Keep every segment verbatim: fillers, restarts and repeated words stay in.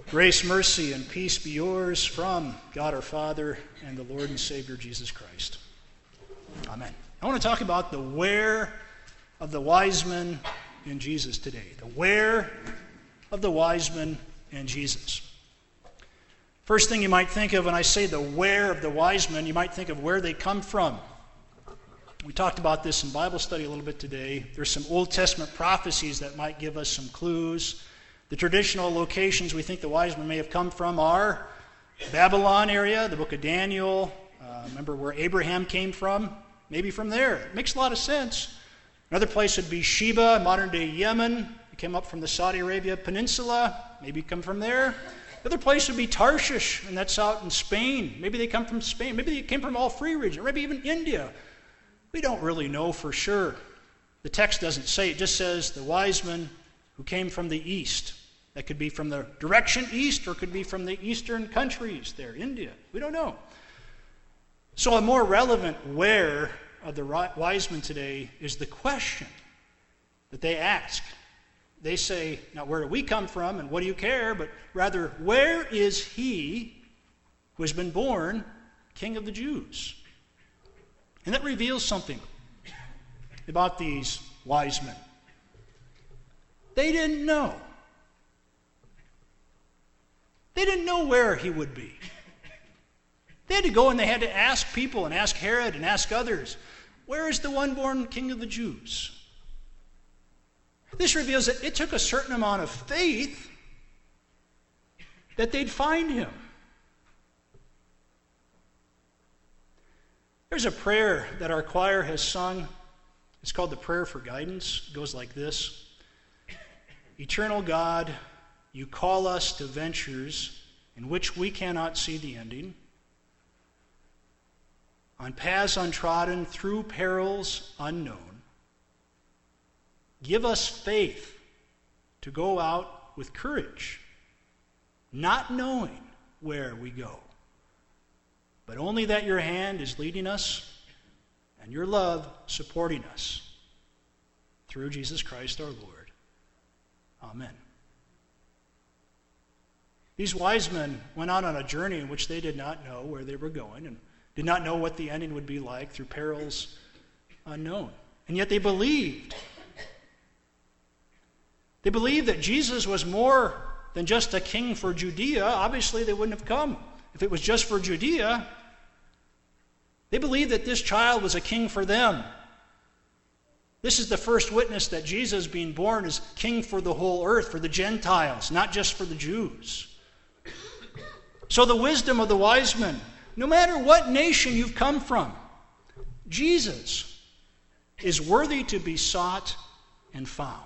Grace, mercy, and peace be yours from God our Father and the Lord and Savior Jesus Christ. Amen. I want to talk about the where of the wise men in Jesus today. The where of the wise men in Jesus. First thing you might think of when I say the where of the wise men, you might think of where they come from. We talked about this in Bible study a little bit today. There's some Old Testament prophecies that might give us some clues. The traditional locations we think the wise men may have come from are Babylon area, the book of Daniel. Uh, remember where Abraham came from? Maybe from there. It makes a lot of sense. Another place would be Sheba, modern-day Yemen. It came up from the Saudi Arabia Peninsula. Maybe come from there. The other place would be Tarshish, and that's out in Spain. Maybe they come from Spain. Maybe they came from all three regions, or maybe even India. We don't really know for sure. The text doesn't say. It just says the wise men who came from the east. That could be from the direction east, or it could be from the eastern countries there, India. We don't know. So a more relevant where of the wise men today is the question that they ask. They say, not where do we come from and what do you care, but rather, where is he who has been born King of the Jews? And that reveals something about these wise men. They didn't know. They didn't know where he would be. They had to go and they had to ask people and ask Herod and ask others, where is the one born King of the Jews? This reveals that it took a certain amount of faith that they'd find him. There's a prayer that our choir has sung. It's called the Prayer for Guidance. It goes like this. Eternal God, you call us to ventures in which we cannot see the ending, on paths untrodden, through perils unknown. Give us faith to go out with courage, not knowing where we go, but only that your hand is leading us and your love supporting us. Through Jesus Christ our Lord. Amen. These wise men went out on a journey in which they did not know where they were going and did not know what the ending would be like, through perils unknown. And yet they believed. They believed that Jesus was more than just a king for Judea. Obviously, they wouldn't have come if it was just for Judea. They believed that this child was a king for them. This is the first witness that Jesus being born is king for the whole earth, for the Gentiles, not just for the Jews. So the wisdom of the wise men, no matter what nation you've come from, Jesus is worthy to be sought and found.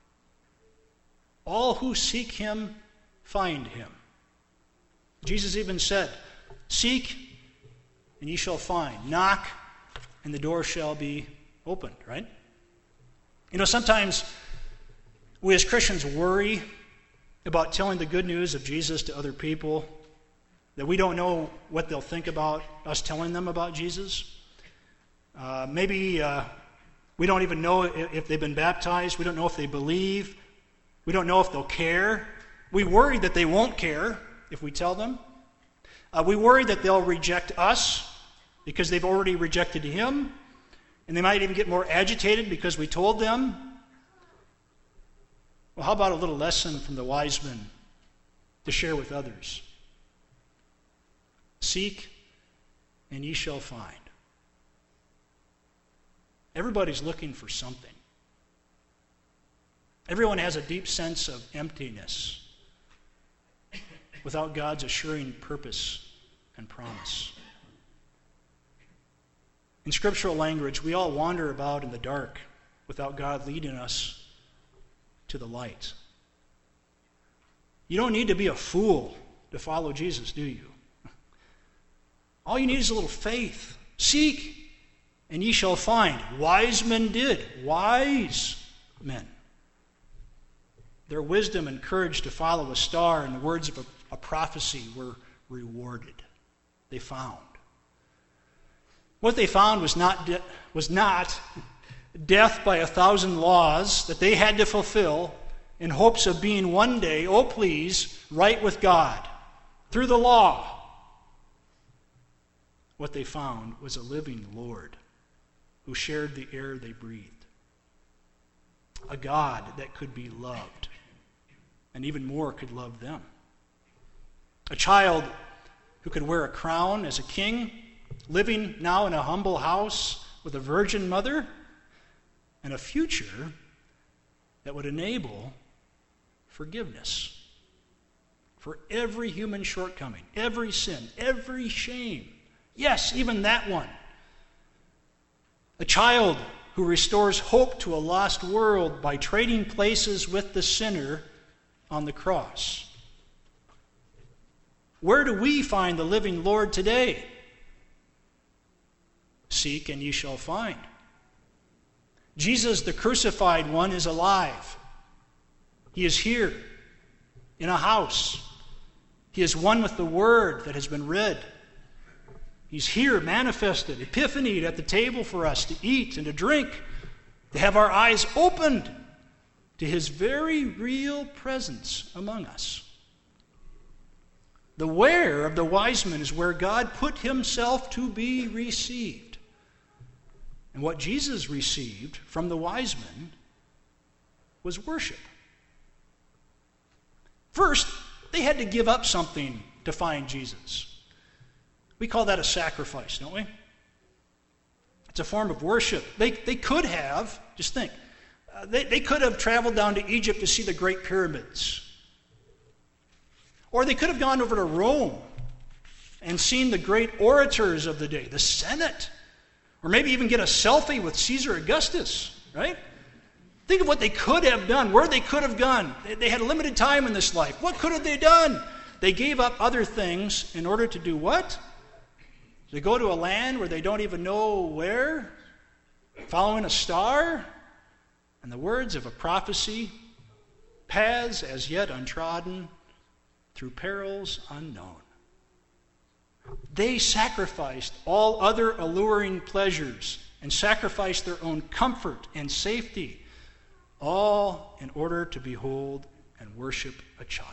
All who seek him find him. Jesus even said, seek and ye shall find. Knock and the door shall be opened, right? You know, sometimes we as Christians worry about telling the good news of Jesus to other people, that we don't know what they'll think about us telling them about Jesus. Uh, maybe uh, we don't even know if they've been baptized. We don't know if they believe. We don't know if they'll care. We worry that they won't care if we tell them. Uh, we worry that they'll reject us because they've already rejected him. And they might even get more agitated because we told them. Well, how about a little lesson from the wise men to share with others? Seek, and ye shall find. Everybody's looking for something. Everyone has a deep sense of emptiness without God's assuring purpose and promise. In scriptural language, we all wander about in the dark without God leading us to the light. You don't need to be a fool to follow Jesus, do you? All you need is a little faith. Seek, and ye shall find. Wise men did. Wise men. Their wisdom and courage to follow a star and the words of a, a prophecy were rewarded. They found. What they found was not, de- was not death by a thousand laws that they had to fulfill in hopes of being one day, oh please, right with God through the law. What they found was a living Lord who shared the air they breathed. A God that could be loved, and even more could love them. A child who could wear a crown as a king, living now in a humble house with a virgin mother, and a future that would enable forgiveness for every human shortcoming, every sin, every shame. Yes, even that one. A child who restores hope to a lost world by trading places with the sinner on the cross. Where do we find the living Lord today? Seek and ye shall find. Jesus, the crucified one, is alive. He is here in a house. He is one with the Word that has been read. He's here manifested, epiphanied at the table for us to eat and to drink, to have our eyes opened to His very real presence among us. The where of the wise men is where God put Himself to be received. And what Jesus received from the wise men was worship. First, they had to give up something to find Jesus. We call that a sacrifice, don't we? It's a form of worship. They, they could have, just think, uh, they, they could have traveled down to Egypt to see the Great Pyramids. Or they could have gone over to Rome and seen the great orators of the day, the Senate. Or maybe even get a selfie with Caesar Augustus, right? Think of what they could have done, where they could have gone. They, they had a limited time in this life. What could have they done? They gave up other things in order to do what? To go to a land where they don't even know where, following a star, and the words of a prophecy, paths as yet untrodden, through perils unknown. They sacrificed all other alluring pleasures and sacrificed their own comfort and safety, all in order to behold and worship a child.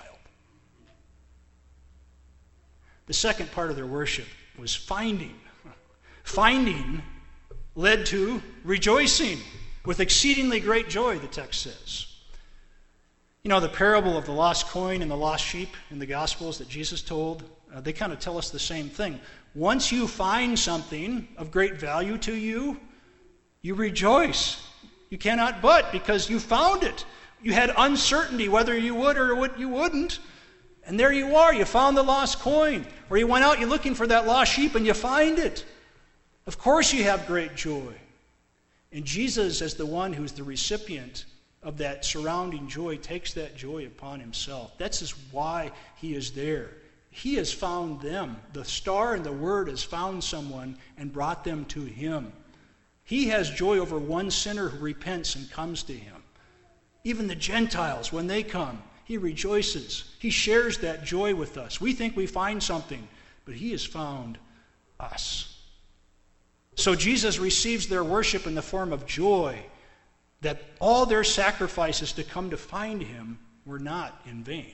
The second part of their worship was finding. Finding led to rejoicing with exceedingly great joy, the text says. You know, the parable of the lost coin and the lost sheep in the Gospels that Jesus told, uh, they kind of tell us the same thing. Once you find something of great value to you, you rejoice. You cannot but, because you found it. You had uncertainty whether you would or what you wouldn't. And there you are, you found the lost coin. Or you went out, you're looking for that lost sheep and you find it. Of course you have great joy. And Jesus, as the one who's the recipient of that surrounding joy, takes that joy upon Himself. That's just why He is there. He has found them. The star and the Word has found someone and brought them to Him. He has joy over one sinner who repents and comes to Him. Even the Gentiles, when they come, He rejoices. He shares that joy with us. We think we find something, but He has found us. So Jesus receives their worship in the form of joy, that all their sacrifices to come to find Him were not in vain.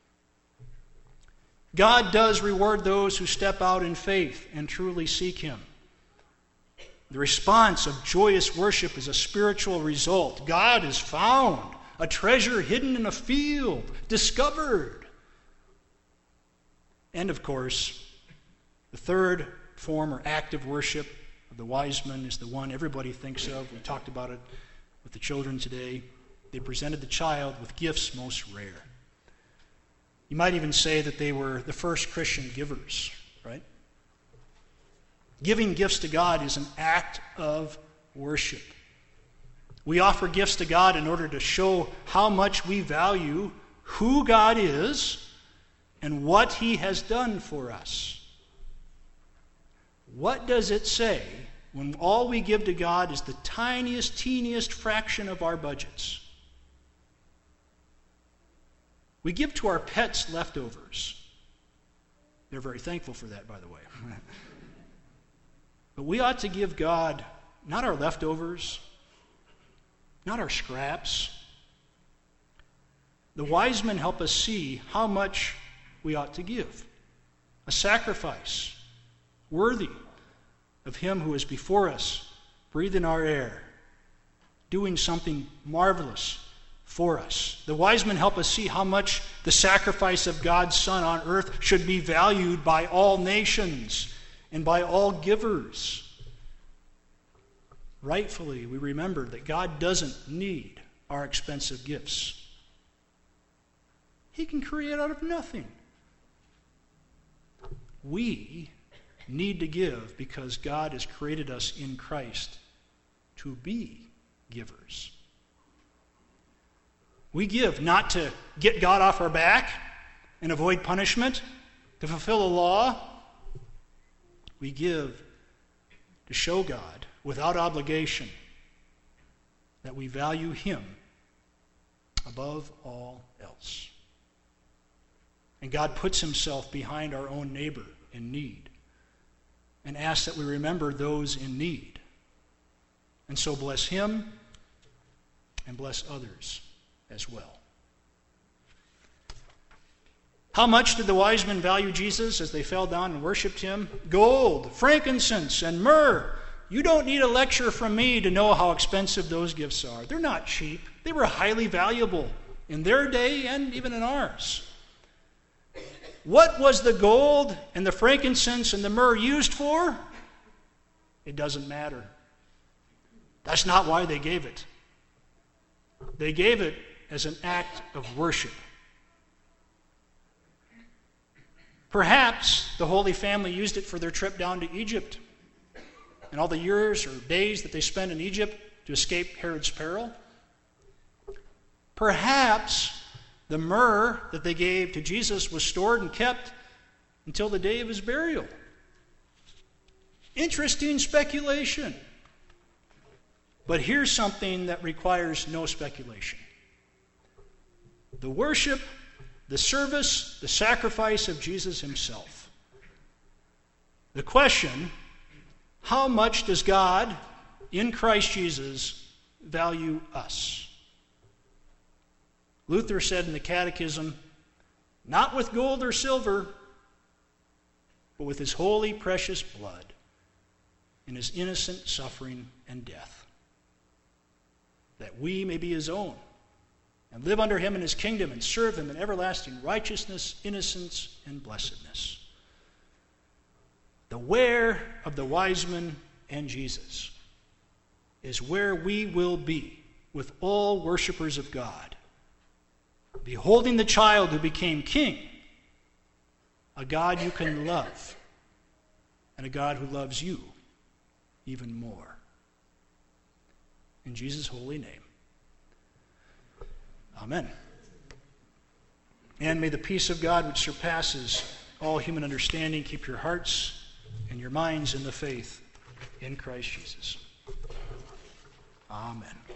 God does reward those who step out in faith and truly seek Him. The response of joyous worship is a spiritual result. God is found, a treasure hidden in a field, discovered. And of course, the third form or act of worship of the wise men is the one everybody thinks of. We talked about it with the children today. They presented the child with gifts most rare. You might even say that they were the first Christian givers, right? Giving gifts to God is an act of worship. We offer gifts to God in order to show how much we value who God is and what He has done for us. What does it say when all we give to God is the tiniest, teeniest fraction of our budgets? We give to our pets leftovers. They're very thankful for that, by the way. But we ought to give God not our leftovers, not our scraps, The wise men help us see how much we ought to give. A sacrifice worthy of him who is before us, breathing our air, doing something marvelous for us. The wise men help us see how much the sacrifice of God's Son on earth should be valued by all nations and by all givers. Rightfully, we remember that God doesn't need our expensive gifts. He can create out of nothing. We need to give because God has created us in Christ to be givers. We give not to get God off our back and avoid punishment, to fulfill a law. We give to show God without obligation that we value him above all else. And God puts himself behind our own neighbor in need and asks that we remember those in need. And so bless him and bless others as well. How much did the wise men value Jesus as they fell down and worshiped him? Gold, frankincense, and myrrh. You don't need a lecture from me to know how expensive those gifts are. They're not cheap. They were highly valuable in their day and even in ours. What was the gold and the frankincense and the myrrh used for? It doesn't matter. That's not why they gave it. They gave it as an act of worship. Perhaps the Holy Family used it for their trip down to Egypt and all the years or days that they spent in Egypt to escape Herod's peril. Perhaps the myrrh that they gave to Jesus was stored and kept until the day of his burial. Interesting speculation. But here's something that requires no speculation. The worship, the service, the sacrifice of Jesus himself. The question, how much does God in Christ Jesus value us? Luther said in the Catechism, not with gold or silver, but with his holy, precious blood and his innocent suffering and death, that we may be his own and live under him in his kingdom and serve him in everlasting righteousness, innocence, and blessedness. The where of the wise men and Jesus is where we will be with all worshipers of God, beholding the child who became king, a God you can love, and a God who loves you even more. In Jesus' holy name, amen. And may the peace of God, which surpasses all human understanding, keep your hearts and your minds in the faith in Christ Jesus. Amen.